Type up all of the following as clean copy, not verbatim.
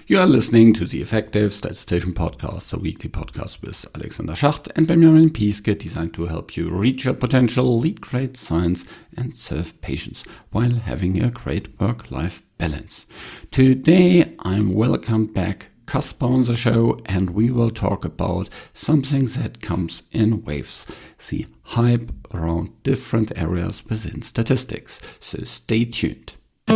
You are listening to the Effective Statistician Podcast, a weekly podcast with Alexander Schacht and Benjamin Piske, designed to help you reach your potential, lead great science, and serve patients while having a great work-life balance. Today, I'm welcome back Caspar on the show, and we will talk about something that comes in waves, the hype around different areas within statistics. So stay tuned.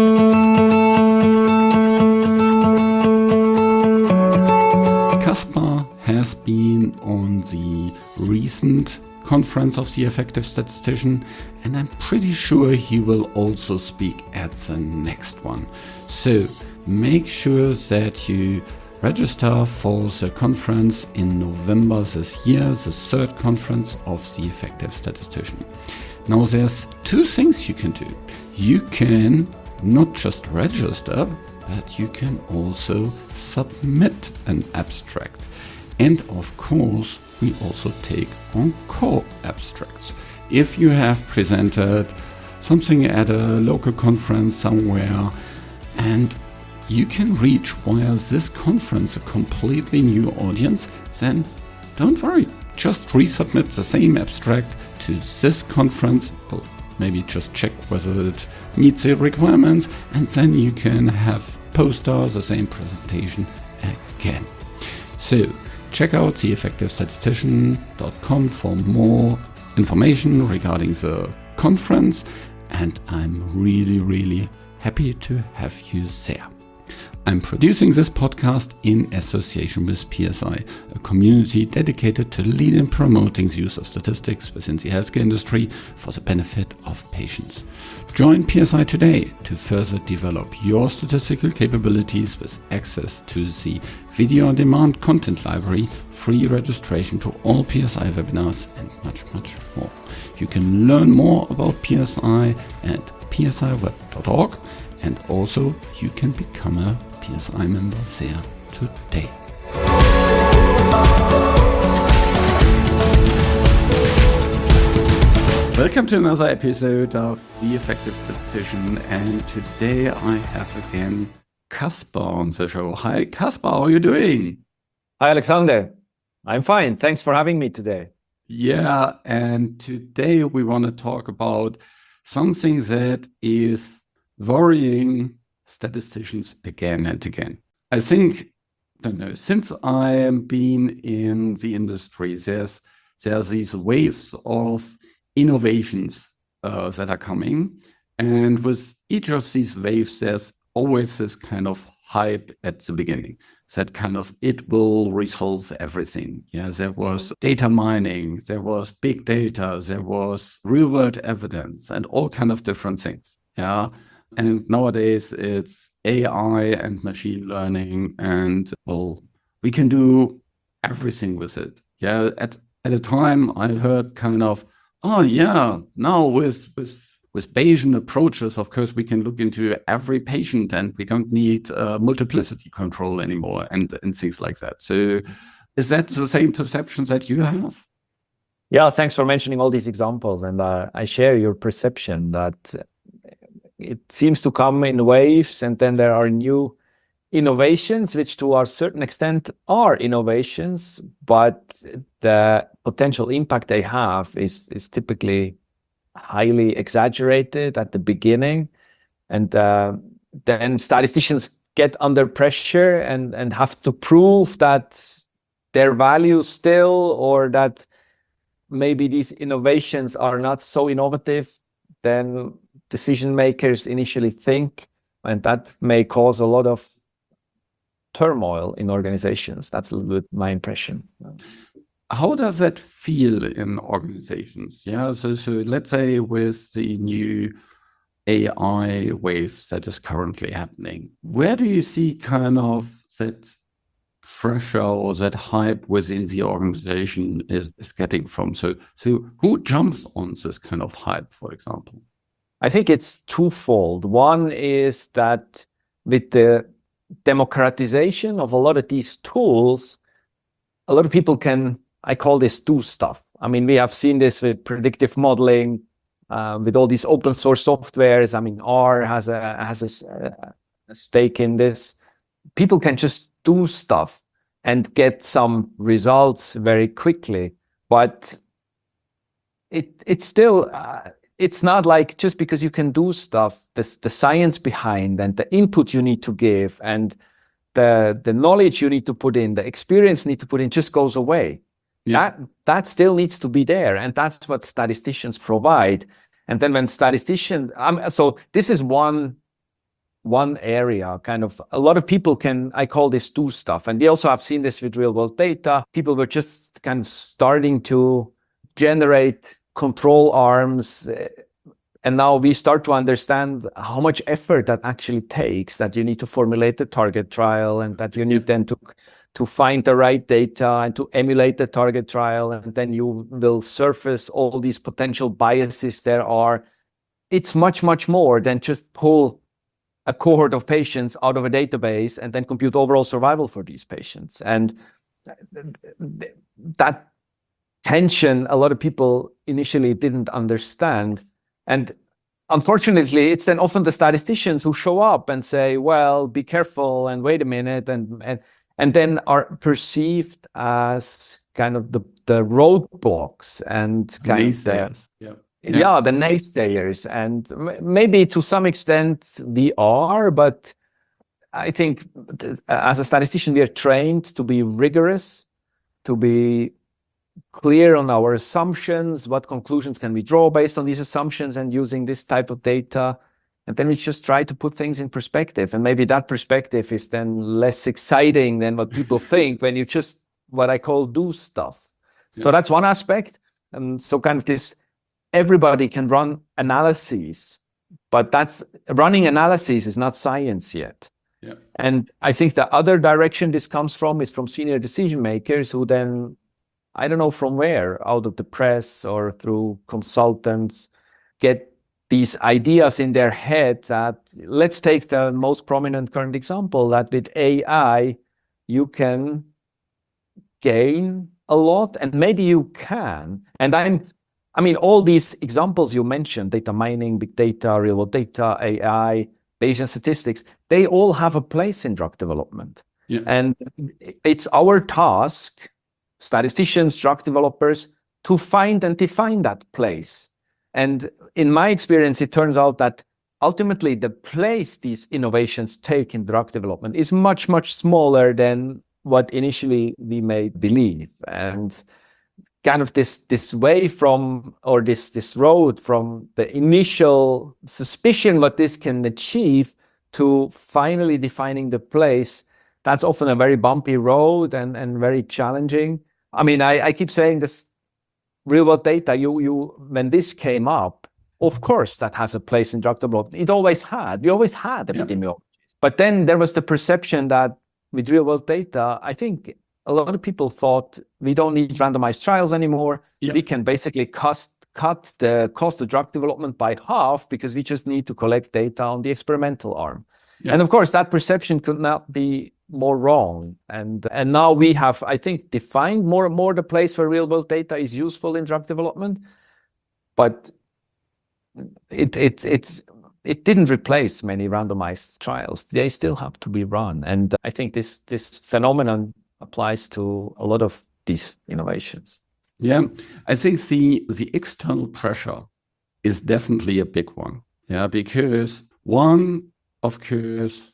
Caspar has been on the recent conference of the Effective Statistician, and I'm pretty sure he will also speak at the next one. So make sure that you register for the conference in November this year, the third conference of the Effective Statistician. Now there's two things you can do. You can not just register, but you can also submit an abstract. And of course, we also take on co-abstracts. If you have presented something at a local conference somewhere and you can reach via this conference a completely new audience, then don't worry, just resubmit the same abstract to this conference. Well, maybe just check whether it meets the requirements, and then you can have poster the same presentation again. So check out theeffectivestatistician.com for more information regarding the conference, and I'm really happy to have you there. I'm producing this podcast in association with PSI, a community dedicated to leading and promoting the use of statistics within the healthcare industry for the benefit of patients. Join PSI today to further develop your statistical capabilities with access to the video-on-demand content library, free registration to all PSI webinars, and much more. You can learn more about PSI at psiweb.org, and also you can become a PSI member there today. Welcome to another episode of The Effective Statistician, and today I have again Caspar on the show. Hi Caspar, how are you doing? Hi Alexander, I'm fine. Thanks for having me today. Yeah, and today we want to talk about something that is worrying statisticians again and again. I think, since I have been in the industry, there's these waves of innovations that are coming, and with each of these waves, there's always this kind of hype at the beginning, that kind of it will resolve everything. Yeah, there was data mining, there was big data, there was real-world evidence, and all kind of different things. Yeah. And nowadays it's AI and machine learning, and well, we can do everything with it. Yeah, at a time I heard kind of, oh yeah, now with Bayesian approaches, of course, we can look into every patient and we don't need multiplicity control anymore and things like that. So is that the same perception that you have? Yeah, thanks for mentioning all these examples. And I share your perception that it seems to come in waves, and then there are new innovations, which to a certain extent are innovations, but the potential impact they have is typically highly exaggerated at the beginning. And then statisticians get under pressure and have to prove that their value still, or that maybe these innovations are not so innovative than decision makers initially think, and that may cause a lot of turmoil in organizations. That's a little bit my impression. How does that feel in organizations? Yeah, so let's say with the new AI wave that is currently happening, where do you see kind of that pressure or that hype within the organization is getting from? So who jumps on this kind of hype, for example? I think it's twofold. One is that with the democratization of a lot of these tools, a lot of people can, I call this, do stuff. I mean, we have seen this with predictive modeling, with all these open source softwares. I mean, R has a stake in this. people can just do stuff and get some results very quickly, but it's still it's not like just because you can do stuff, the science behind and the input you need to give and the knowledge you need to put in, the experience you need to put in just goes away. Yeah. That still needs to be there, and that's what statisticians provide. And then when statisticians, so this is one area, kind of a lot of people can, I call this do stuff. And we also have seen this with real world data. People were just kind of starting to generate control arms. And now we start to understand how much effort that actually takes, that you need to formulate the target trial and that you need then to find the right data and to emulate the target trial. And then you will surface all these potential biases there are. It's much, much more than just pull a cohort of patients out of a database and then compute overall survival for these patients. And that tension, a lot of people initially didn't understand. And unfortunately, it's then often the statisticians who show up and say, well, be careful and wait a minute, and then are perceived as kind of the roadblocks and kind of the naysayers. And maybe to some extent we are, but I think as a statistician, we are trained to be rigorous, to be clear on our assumptions, what conclusions can we draw based on these assumptions and using this type of data. And then we just try to put things in perspective. And maybe that perspective is then less exciting than what people think when you just, what I call, do stuff. Yeah. So that's one aspect. And so kind of this, everybody can run analyses, but that's running analyses is not science yet. Yeah. And I think the other direction this comes from is from senior decision makers who then, I don't know from where, out of the press or through consultants, get these ideas in their head that, let's take the most prominent current example, that with AI, you can gain a lot, and maybe you can. And I mean, all these examples you mentioned, data mining, big data, real world data, AI, Bayesian statistics, they all have a place in drug development. Yeah. And it's our task, statisticians, drug developers, to find and define that place. And in my experience, it turns out that ultimately the place these innovations take in drug development is much, much smaller than what initially we may believe. And kind of this way from, or this road from the initial suspicion what this can achieve to finally defining the place, that's often a very bumpy road and very challenging. I mean, I keep saying this, real world data, when this came up, of course, that has a place in drug development. It always had. We always had epidemiology. But then there was the perception that with real world data, I think a lot of people thought we don't need randomized trials anymore. Yeah. We can basically cut the cost of drug development by half because we just need to collect data on the experimental arm. Yeah. And of course, that perception could not be more wrong. And now we have, I think, defined more and more the place where real world data is useful in drug development. But it didn't replace many randomized trials. They still have to be run. And I think this phenomenon applies to a lot of these innovations. Yeah, I think the external pressure is definitely a big one. Yeah, because one, of course,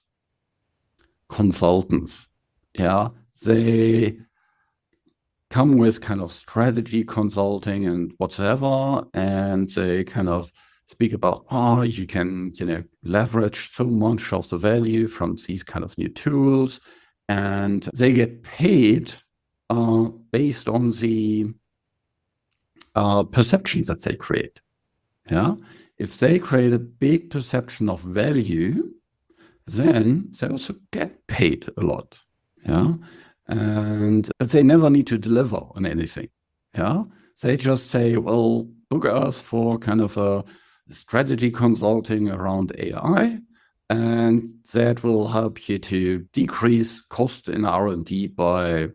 consultants, yeah, they come with kind of strategy consulting and whatever, and they kind of speak about, you can, leverage so much of the value from these kind of new tools, and they get paid based on the perceptions that they create. Yeah, if they create a big perception of value, then they also get paid a lot. Yeah, but they never need to deliver on anything. Yeah, they just say, well, book us for kind of a strategy consulting around AI, and that will help you to decrease cost in R&D by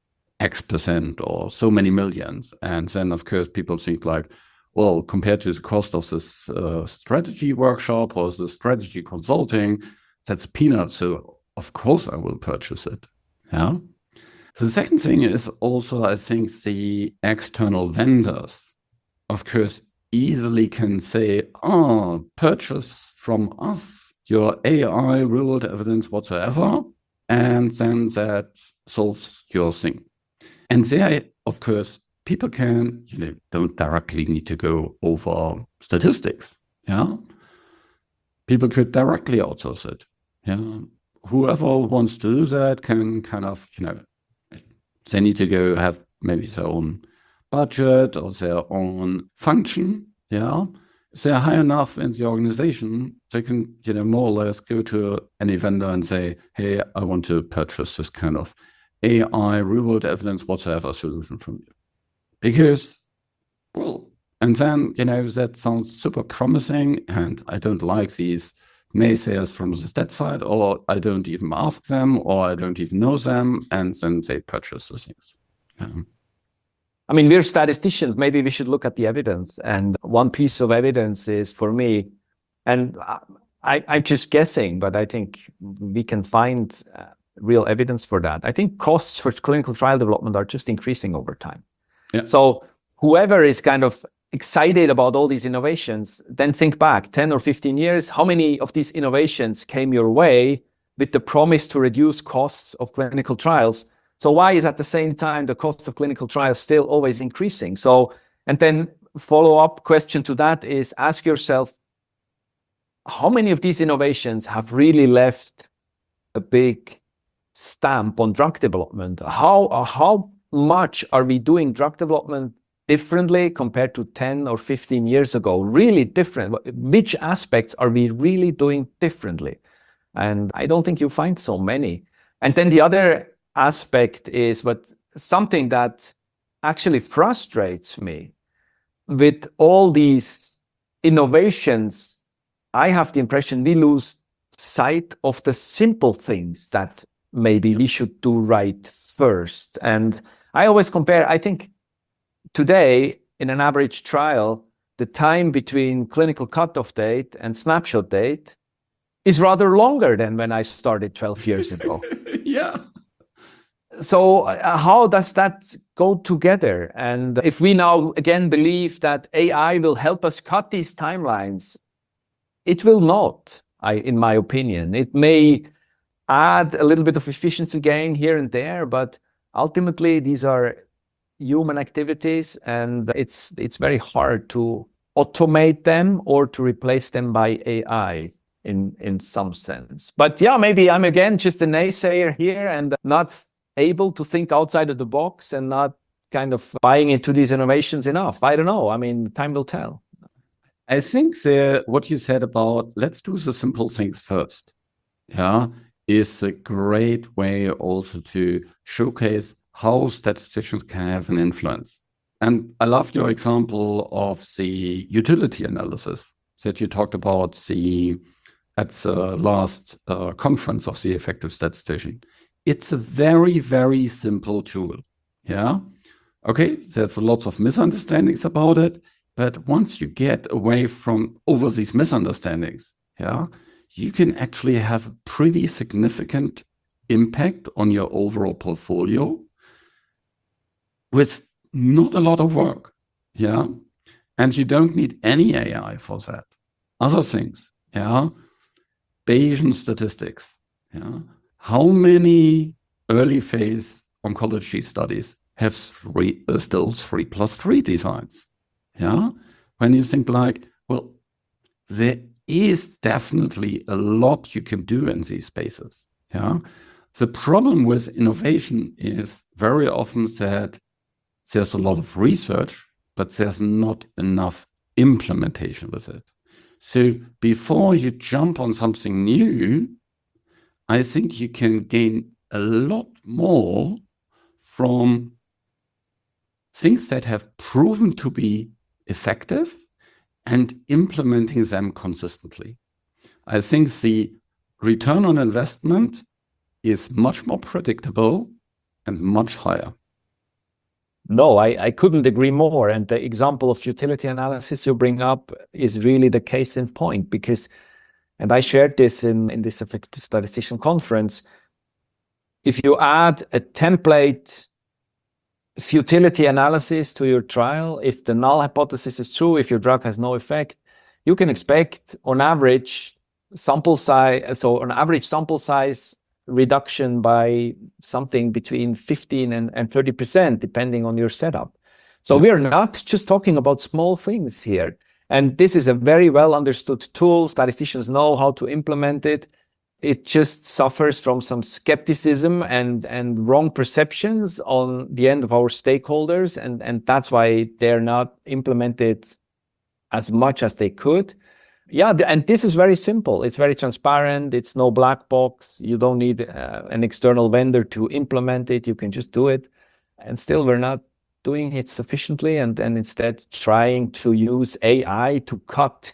X% or so many millions. And then, of course, people think like, well, compared to the cost of this strategy workshop or the strategy consulting, that's peanuts. So of course I will purchase it. Yeah. The second thing is also, I think the external vendors, of course, easily can say, oh, purchase from us your AI real world evidence whatsoever, and then that solves your thing. And there, of course, people can, don't directly need to go over statistics. Yeah. People could directly outsource it. Yeah. Whoever wants to do that can kind of, they need to go have maybe their own budget or their own function. Yeah. If they're high enough in the organization, they can, more or less go to any vendor and say, hey, I want to purchase this kind of AI, real world evidence whatsoever solution from you. Because, well, and then, that sounds super promising, and I don't like these naysayers from the stat side, or I don't even ask them, or I don't even know them, and then they purchase the things. I mean, we're statisticians. Maybe we should look at the evidence. And one piece of evidence is, for me, and I'm just guessing, but I think we can find real evidence for that. I think costs for clinical trial development are just increasing over time. Yeah. So whoever is kind of excited about all these innovations, then think back 10 or 15 years, how many of these innovations came your way with the promise to reduce costs of clinical trials? So why is at the same time the cost of clinical trials still always increasing? So, and then follow-up question to that is, ask yourself, how many of these innovations have really left a big stamp on drug development? How much are we doing drug development differently compared to 10 or 15 years ago? Really different. Which aspects are we really doing differently? And I don't think you find so many. And then the other aspect is something that actually frustrates me. With all these innovations, I have the impression we lose sight of the simple things that maybe we should do right first. And I always compare, I think today in an average trial, the time between clinical cutoff date and snapshot date is rather longer than when I started 12 years ago. Yeah. So how does that go together? And if we now again believe that AI will help us cut these timelines, it will not, in my opinion. It may add a little bit of efficiency gain here and there, but ultimately these are human activities, and it's very hard to automate them or to replace them by AI in some sense. But yeah, maybe I'm again just a naysayer here and not able to think outside of the box and not kind of buying into these innovations enough. I don't know. I mean, time will tell. I think what you said about let's do the simple things first, is a great way also to showcase how statisticians can have an influence. And I love your example of the utility analysis that you talked about at the last conference of the effective statistician. It's a very, very simple tool. Yeah. Okay. There's lots of misunderstandings about it, but once you get away from over these misunderstandings, you can actually have a pretty significant impact on your overall portfolio with not a lot of work. Yeah. And you don't need any AI for that. Other things. Yeah. Bayesian statistics. Yeah. How many early phase oncology studies have still 3+3 designs? Yeah. When you think well, there is definitely a lot you can do in these spaces. Yeah. The problem with innovation is very often that there's a lot of research, but there's not enough implementation with it. So before you jump on something new, I think you can gain a lot more from things that have proven to be effective and implementing them consistently. I think the return on investment is much more predictable and much higher. No, I couldn't agree more. And the example of utility analysis you bring up is really the case in point, because And I shared this in this effective statistician conference. If you add a template futility analysis to your trial, if the null hypothesis is true, if your drug has no effect, you can expect on average sample size reduction by something between 15 and 30%, depending on your setup. So we are not just talking about small things here. And this is a very well understood tool. Statisticians know how to implement it. It just suffers from some skepticism and wrong perceptions on the end of our stakeholders. And that's why they're not implemented as much as they could. Yeah, and this is very simple. It's very transparent. It's no black box. You don't need an external vendor to implement it. You can just do it. And still, we're not doing it sufficiently, and instead trying to use AI to cut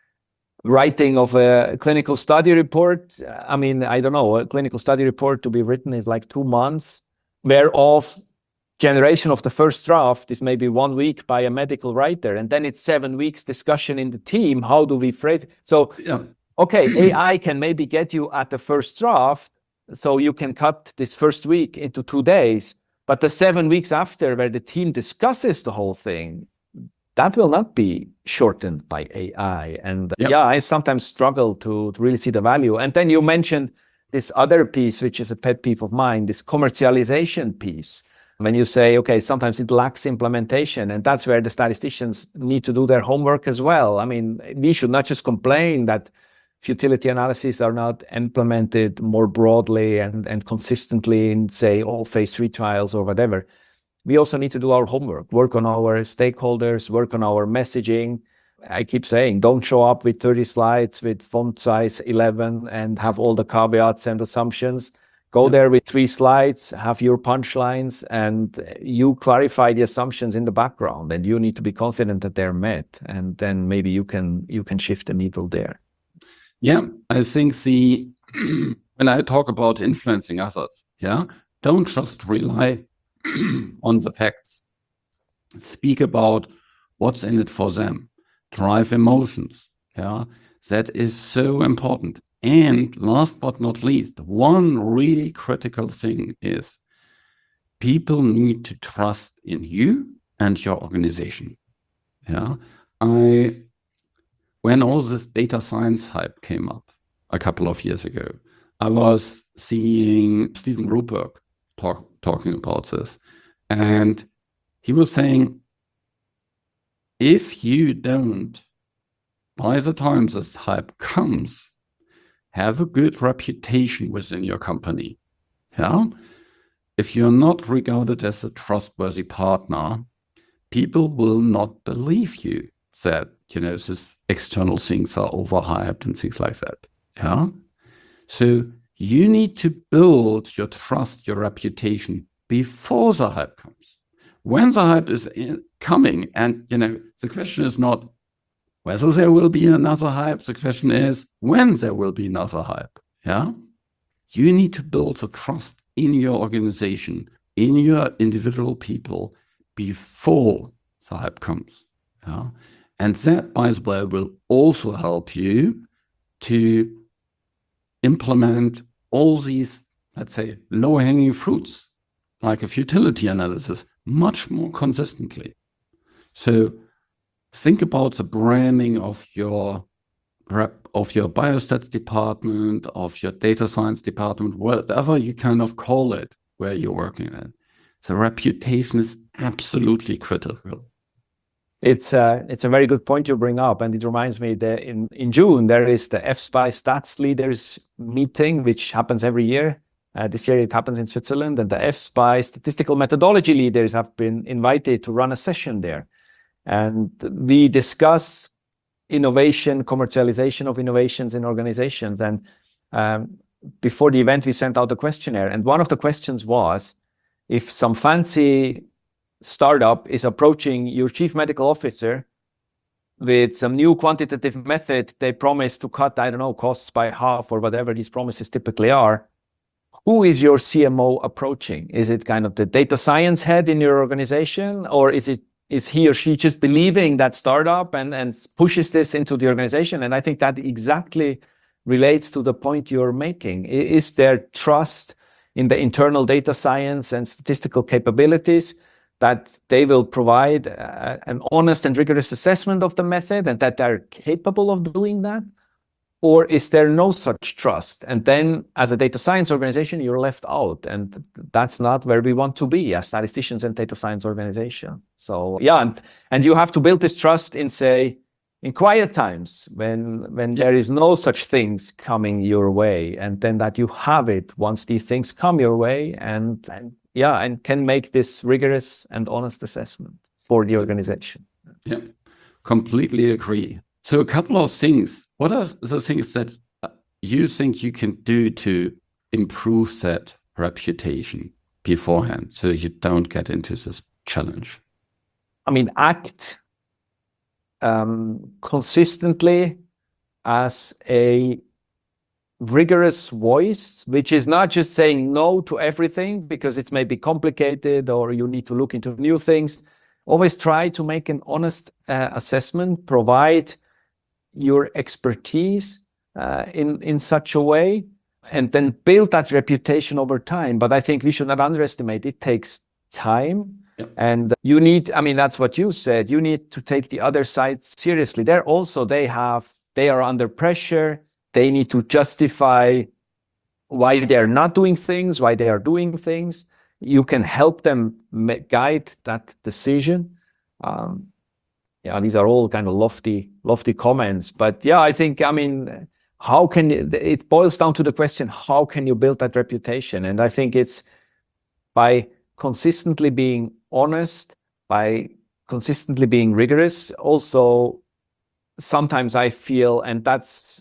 writing of a clinical study report. I mean, I don't know, a clinical study report to be written is like 2 months, whereof generation of the first draft is maybe 1 week by a medical writer, and then it's 7 weeks discussion in the team. How do we phrase it? So, okay, AI can maybe get you at the first draft, so you can cut this first week into 2 days. But the 7 weeks after, where the team discusses the whole thing, that will not be shortened by AI. And I sometimes struggle to really see the value. And then you mentioned this other piece, which is a pet peeve of mine, this commercialization piece. When you say, okay, sometimes it lacks implementation, and that's where the statisticians need to do their homework as well. I mean, we should not just complain that futility analyses are not implemented more broadly and consistently in, say, all phase 3 trials or whatever. We also need to do our homework, work on our stakeholders, work on our messaging. I keep saying, don't show up with 30 slides with font size 11 and have all the caveats and assumptions. Go there with 3 slides, have your punchlines, and you clarify the assumptions in the background, and you need to be confident that they're met. And then maybe you can shift the needle there. Yeah, I think when I talk about influencing others, don't just rely on the facts. Speak about what's in it for them. Drive emotions. That is so important. And last but not least, one really critical thing is people need to trust in you and your organization. When all this data science hype came up a couple of years ago, I was seeing Stephen Ruberg talking about this. And he was saying, if you don't, by the time this hype comes, have a good reputation within your company. If you're not regarded as a trustworthy partner, people will not believe you that these external things are overhyped and things like that. So you need to build your trust, your reputation before the hype comes. When the hype is coming, and the question is not whether there will be another hype, the question is when there will be another hype. You need to build the trust in your organization, in your individual people before the hype comes. And that, by the way, will also help you to implement all these, let's say, low-hanging fruits, like a futility analysis, much more consistently. So think about the branding of your biostats department, of your data science department, whatever you kind of call it, where you're working at. The reputation is absolutely critical. It's a very good point you bring up, and it reminds me that in June there is the FSPI Stats Leaders meeting, which happens every year. This year it happens in Switzerland, and the FSPI Statistical Methodology Leaders have been invited to run a session there. And we discuss innovation, commercialization of innovations in organizations. And before the event, we sent out a questionnaire, and one of the questions was, if some fancy startup is approaching your chief medical officer with some new quantitative method, they promise to cut, I don't know, costs by half or whatever these promises typically are, who is your CMO approaching? Is it kind of the data science head in your organization, or is he or she just believing that startup and pushes this into the organization? And I think that exactly relates to the point you're making. Is there trust in the internal data science and statistical capabilities that they will provide an honest and rigorous assessment of the method and that they're capable of doing that? Or is there no such trust? And then as a data science organization, you're left out. And that's not where we want to be as statisticians and data science organization. So yeah, and you have to build this trust in, say, in quiet times when there is no such things coming your way, and then that you have it once these things come your way, and can make this rigorous and honest assessment for the organization. Yeah, completely agree. So a couple of things. What are the things that you think you can do to improve that reputation beforehand so you don't get into this challenge? I mean, act consistently as a rigorous voice, which is not just saying no to everything because it's maybe complicated or you need to look into new things. Always try to make an honest assessment, provide your expertise in such a way, and then build that reputation over time. But I think we should not underestimate it takes time. Yep. And you need, I mean, that's what you said, you need to take the other side seriously. They are under pressure. They need to justify why they're not doing things, why they are doing things. You can help them guide that decision. These are all kind of lofty comments, but yeah, I think, I mean, it boils down to the question, how can you build that reputation? And I think it's by consistently being honest, by consistently being rigorous. Also, sometimes I feel, and that's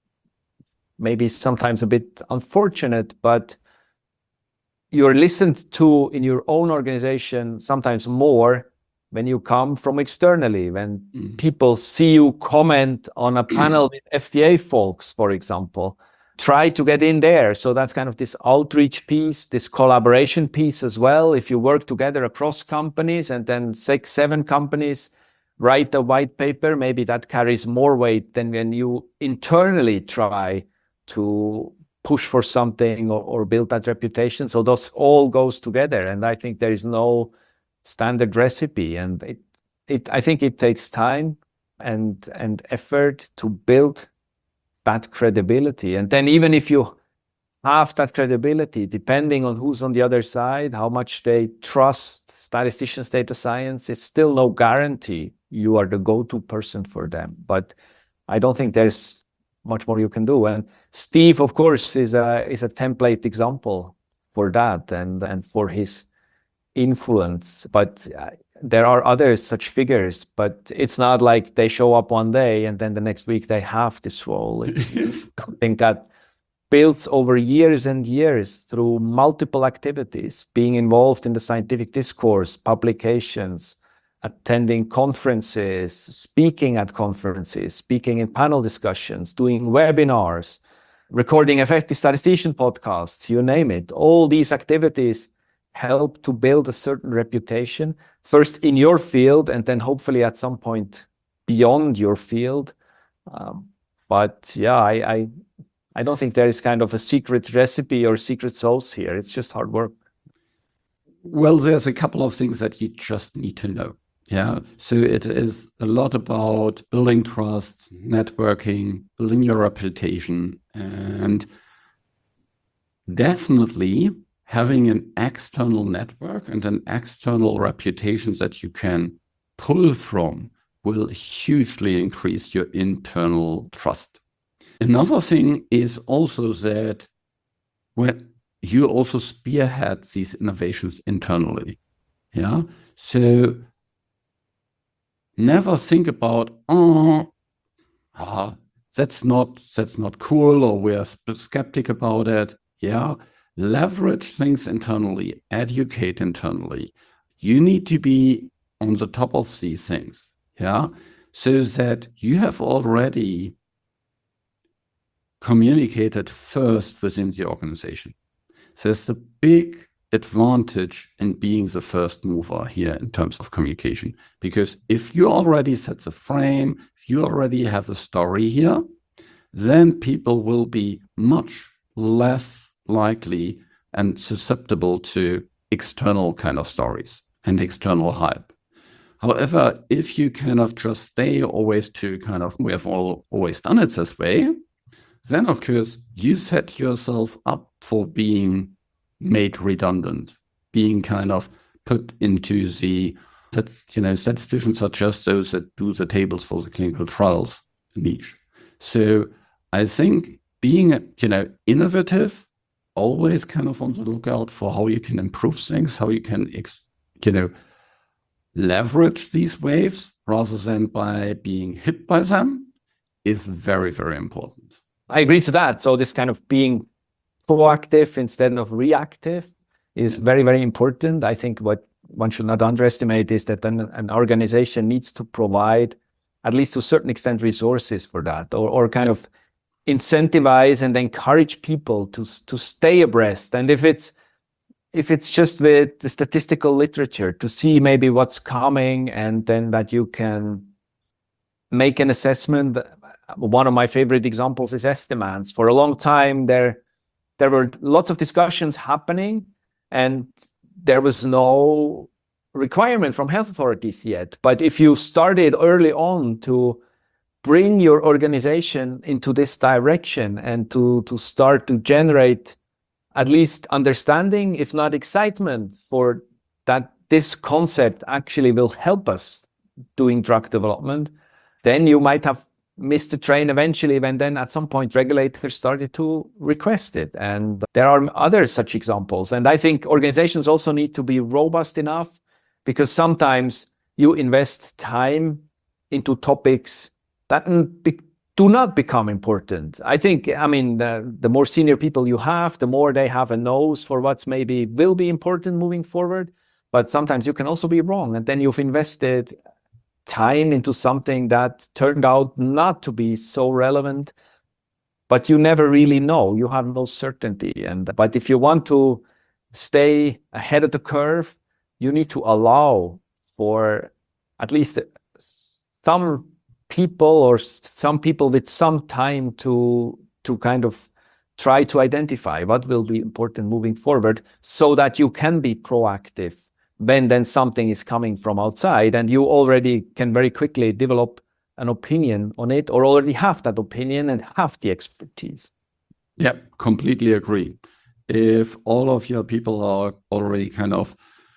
maybe sometimes a bit unfortunate, but you're listened to in your own organization sometimes more when you come from externally, when people see you comment on a panel with FDA folks, for example, try to get in there. So that's kind of this outreach piece, this collaboration piece as well. If you work together across companies and then 6, 7 companies write a white paper, maybe that carries more weight than when you internally try to push for something or build that reputation. So those all goes together. And I think there is no standard recipe, and I think it takes time and effort to build that credibility. And then even if you have that credibility, depending on who's on the other side, how much they trust statisticians, data science, it's still no guarantee you are the go-to person for them. But I don't think there's much more you can do. And Steve, of course, is a template example for that and for his influence. But there are other such figures, but it's not like they show up one day and then the next week they have this role. It's something that builds over years and years through multiple activities, being involved in the scientific discourse, publications, attending conferences, speaking at conferences, speaking in panel discussions, doing webinars, recording effective statistician podcasts, you name it. All these activities help to build a certain reputation, first in your field, and then hopefully at some point beyond your field. But yeah, I don't think there is kind of a secret recipe or secret sauce here. It's just hard work. Well, there's a couple of things that you just need to know. Yeah. So it is a lot about building trust, networking, building your reputation, and definitely having an external network and an external reputation that you can pull from will hugely increase your internal trust. Another thing is also that when you also spearhead these innovations internally. Yeah. So never think about, that's not cool, or we're skeptic about it. Yeah. Leverage things internally, educate internally. You need to be on the top of these things, yeah, so that you have already communicated first within the organization. So there's the big advantage in being the first mover here in terms of communication, because if you already set the frame, if you already have the story here, then people will be much less likely and susceptible to external kind of stories and external hype. However, if you kind of just stay always to kind of, we have always done it this way, then of course you set yourself up for being made redundant, being kind of put into the, statisticians are just those that do the tables for the clinical trials niche. So I think being, innovative, always kind of on the lookout for how you can improve things, how you can, leverage these waves rather than by being hit by them is very, very important. I agree to that. So this kind of being proactive instead of reactive is very, very important. I think what one should not underestimate is that an organization needs to provide, at least to a certain extent, resources for that, or kind of incentivize and encourage people to stay abreast. And if it's just with the statistical literature, to see maybe what's coming, and then that you can make an assessment. One of my favorite examples is Estimance. For a long time, there were lots of discussions happening, and there was no requirement from health authorities yet. But if you started early on to bring your organization into this direction and to start to generate at least understanding, if not excitement, for that this concept actually will help us doing drug development, then you might have missed the train eventually when then at some point regulators started to request it. And there are other such examples. And I think organizations also need to be robust enough, because sometimes you invest time into topics that do not become important. I think, the more senior people you have, the more they have a nose for what's maybe will be important moving forward. But sometimes you can also be wrong. And then you've invested time into something that turned out not to be so relevant, but you never really know. You have no certainty. But if you want to stay ahead of the curve, you need to allow for at least some people, or some people with some time to kind of try to identify what will be important moving forward, so that you can be proactive when then something is coming from outside, and you already can very quickly develop an opinion on it, or already have that opinion and have the expertise. Yeah, completely agree. If all of your people are already kind of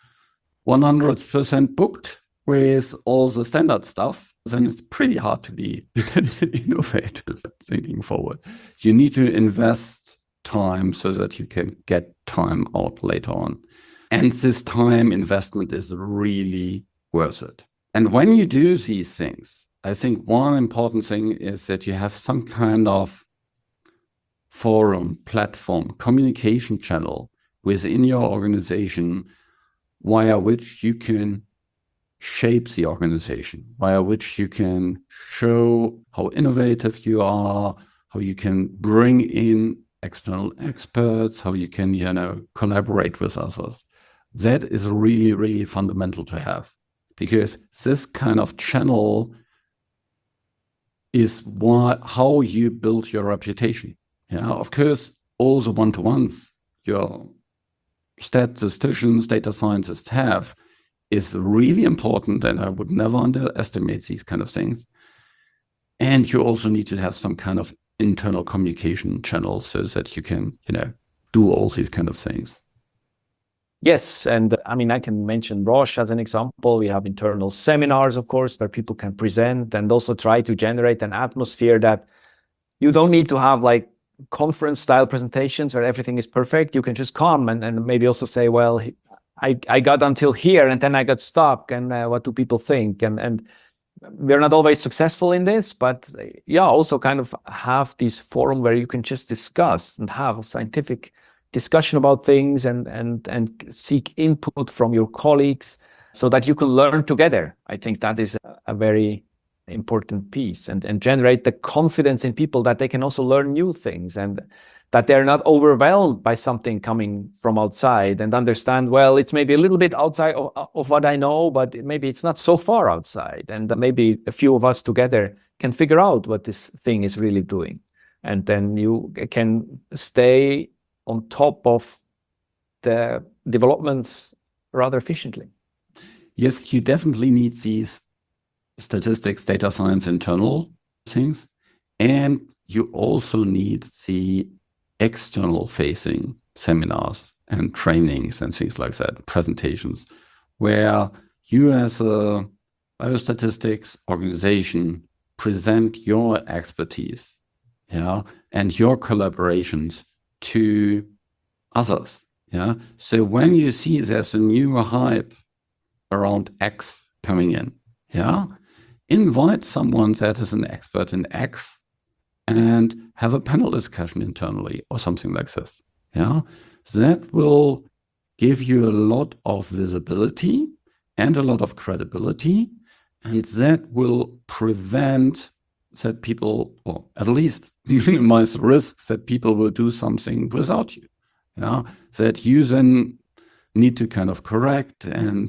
100% booked with all the standard stuff, then it's pretty hard to be innovative thinking forward. You need to invest time so that you can get time out later on. And this time investment is really worth it. And when you do these things, I think one important thing is that you have some kind of forum, platform, communication channel within your organization via which you can shape the organization, via which you can show how innovative you are, how you can bring in external experts, how you can, collaborate with others. That is really, really fundamental to have, because this kind of channel is how you build your reputation. Yeah, of course, all the one-to-ones your statisticians, data scientists have is really important, and I would never underestimate these kind of things. And you also need to have some kind of internal communication channel so that you can, do all these kind of things. Yes, and I can mention Roche as an example. We have internal seminars, of course, where people can present and also try to generate an atmosphere that you don't need to have like conference style presentations where everything is perfect. You can just come and maybe also say, well, I got until here and then I got stuck, and what do people think? And we're not always successful in this, but also kind of have this forum where you can just discuss and have a scientific discussion about things and seek input from your colleagues so that you can learn together. I think that is a very important piece, and generate the confidence in people that they can also learn new things, and that they're not overwhelmed by something coming from outside, and understand, well, it's maybe a little bit outside of what I know, but maybe it's not so far outside, and maybe a few of us together can figure out what this thing is really doing. and then you can stay on top of the developments rather efficiently. Yes, you definitely need these statistics, data science, internal things. And you also need the external facing seminars and trainings and things like that, presentations, where you as a biostatistics organization present your expertise, and your collaborations to others. So when you see there's a new hype around X coming in, invite someone that is an expert in X and have a panel discussion internally or something like this. That will give you a lot of visibility and a lot of credibility, and that will prevent that people, or at least minimize the risks that people will do something without you. That you then need to kind of correct and,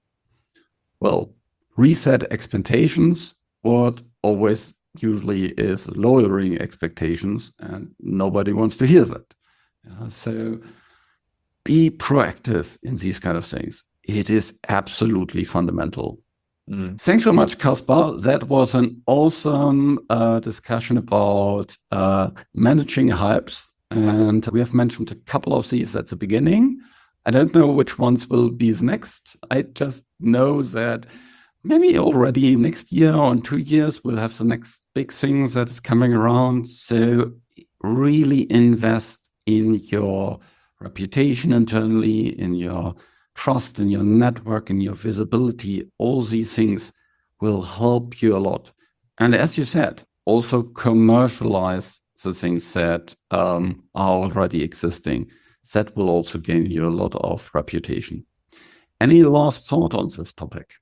reset expectations, what always usually is lowering expectations, and nobody wants to hear that. So be proactive in these kind of things. It is absolutely fundamental. Thanks so much, Caspar. That was an awesome discussion about managing hypes. And we have mentioned a couple of these at the beginning. I don't know which ones will be next. I just know that maybe already next year or in 2 years, we'll have the next big thing that is coming around. So really invest in your reputation internally, in your trust, in your network, in your visibility. All these things will help you a lot. And as you said, also commercialize the things that are already existing. That will also gain you a lot of reputation. Any last thought on this topic?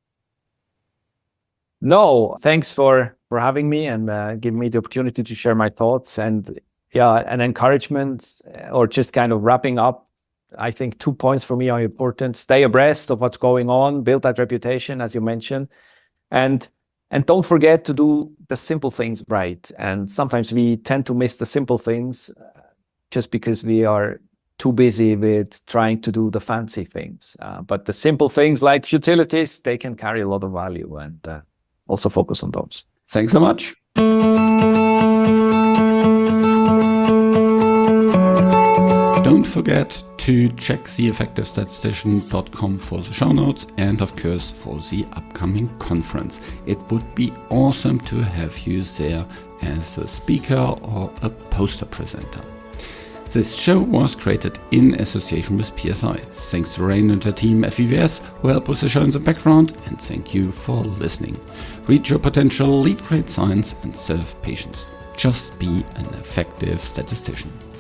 No, thanks for having me and giving me the opportunity to share my thoughts, and an encouragement, or just kind of wrapping up. I think 2 points for me are important. Stay abreast of what's going on, build that reputation, as you mentioned, and don't forget to do the simple things right. And sometimes we tend to miss the simple things just because we are too busy with trying to do the fancy things. But the simple things like utilities, they can carry a lot of value, and also focus on those. Thanks so much. Don't forget to check theeffectivestatistician.com for the show notes and, of course, for the upcoming conference. It would be awesome to have you there as a speaker or a poster presenter. This show was created in association with PSI. Thanks to Rain and her team at VVS who help with the show in the background, and thank you for listening. Reach your potential, lead great science, and serve patients. Just be an effective statistician.